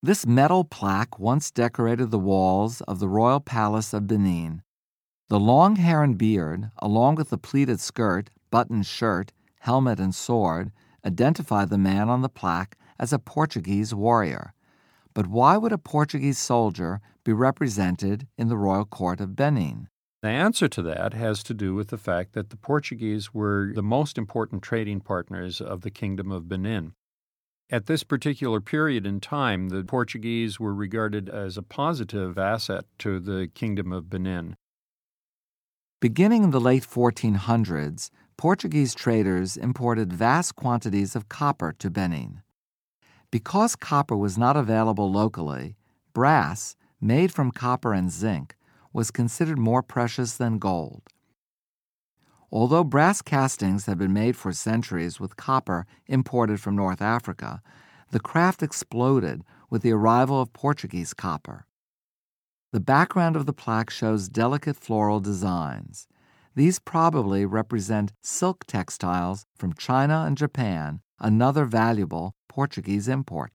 This metal plaque once decorated the walls of the royal palace of Benin. The long hair and beard, along with the pleated skirt, buttoned shirt, helmet, and sword, identify the man on the plaque as a Portuguese warrior. But why would a Portuguese soldier be represented in the royal court of Benin? The answer to that has to do with the fact that the Portuguese were the most important trading partners of the Kingdom of Benin. At this particular period in time, the Portuguese were regarded as a positive asset to the Kingdom of Benin. Beginning in the late 1400s, Portuguese traders imported vast quantities of copper to Benin. Because copper was not available locally, brass, made from copper and zinc, was considered more precious than gold. Although brass castings had been made for centuries with copper imported from North Africa, the craft exploded with the arrival of Portuguese copper. The background of the plaque shows delicate floral designs. These probably represent silk textiles from China and Japan, another valuable Portuguese import.